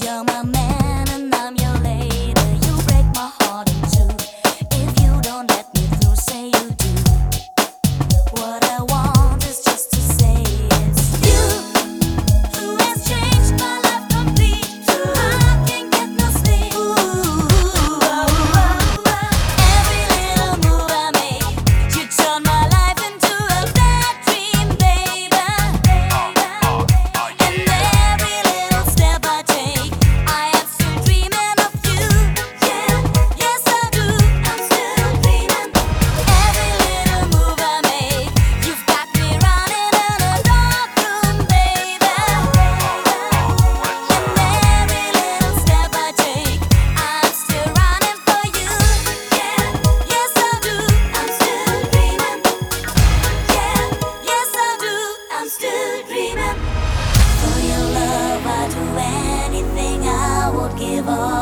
You're my man and I'm your lady. You break my heart in two. If you don't let me through, say you do. What I want is just to say it's you who has changed my life complete. I can't get no sleep. Every little move I make, you turn my life into a bad dream, baby. And every little step I take, I am still dreaming of you. Yeah, yes I do. I'm still dreaming. Every little move I make, you've got me running in a dark room, baby. And every little step I take, I'm still running for you. Yeah, yes I do. I'm still dreaming. Yeah, yes I do. I'm still dreaming. For your love, I'd do anything. I would give all